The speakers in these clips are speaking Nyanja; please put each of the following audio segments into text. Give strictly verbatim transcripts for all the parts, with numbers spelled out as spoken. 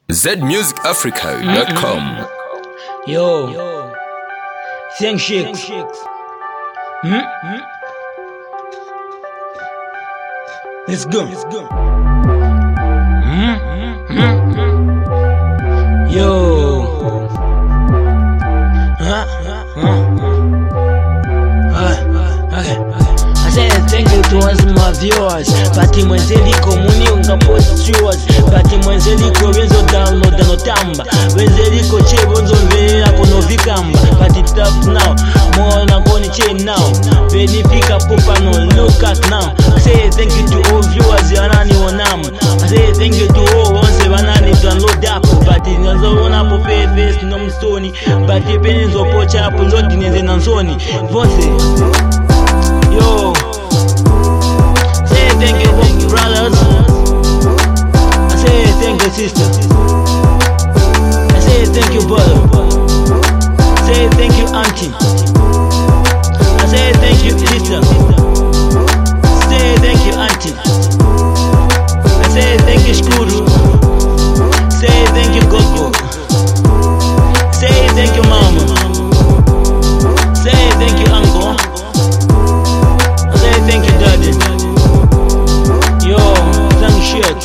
Z music africa dot com. Yo, Thank Shakes. Hmm? Let's go. Hmm? Yo. Huh? Huh? Okay. I say thank you to all my viewers. Pati mwenzeliko muni ungapost yours. Pati mwenzeliko wenzo download no tamba. Wenzeliko chebo nzo vera kono vikamba. Pati tough now, more na koni chain now. Benefika popa no look at now. I say thank you to all viewers yanani wonam. I say thank you to all once banani download app. Pati nzo wona po face no mstoni. Pati penzo pocha hapo nzo dineze nanzoni. Vose yo, say thank you brothers. I say thank you sister. I say thank you brother. Say thank you auntie. I say thank you sister. Say thank you auntie. I say thank you Skuru. Say thank you Gogo. Say thank you mama. Say thank you uncle. Thank you, daddy. Yo, thank shit.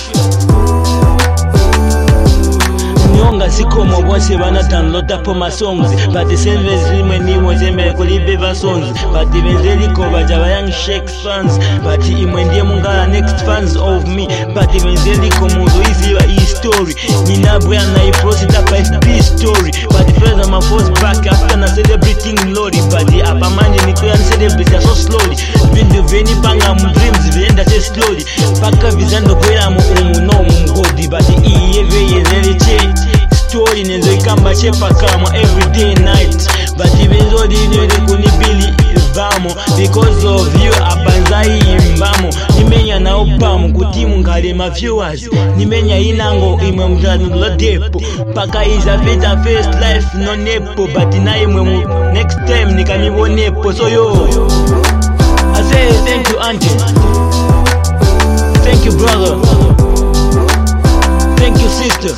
Nyonga sikomo bonse bana download up my songs. But the same as when he was in me live songs. But the Benzeliko baja young Shakes fans. But he mwendie mungala next fans of me. But the Benzeliko muzo easy wa hii story. Nina brea na hii proceed up F B story. But the first I'm a force back after na celebrating glory. But the upper man ni kuya celebrate so slowly. Bindu veni panga mu dreams vienda se slowly. Paka vizando kwela mu umu no mu godi. But the E E V yezeli change story nenzo ikamba chepa kama everyday night. But even though the nili kunibili vamo because of you abanzai imbamo. Nimenya na opamu kutimu ngale ma viewers. Nimenya inango imwe mjanu lo depo. Paka iza vita first life no nepo. But na imwe mu next time nikamibo nepo. So yo, I say thank you auntie. Thank you brother. Thank you sister.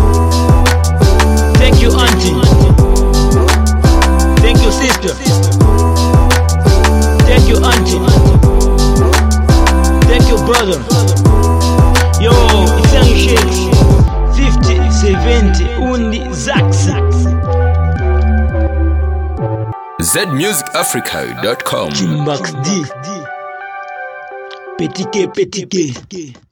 Thank you auntie. Thank you sister. Thank you auntie. Thank you brother. Yo, it's Young Shakes. fifty, seventy, undi zax. Z music africa dot com. Kimbax D. Petit K, petit K.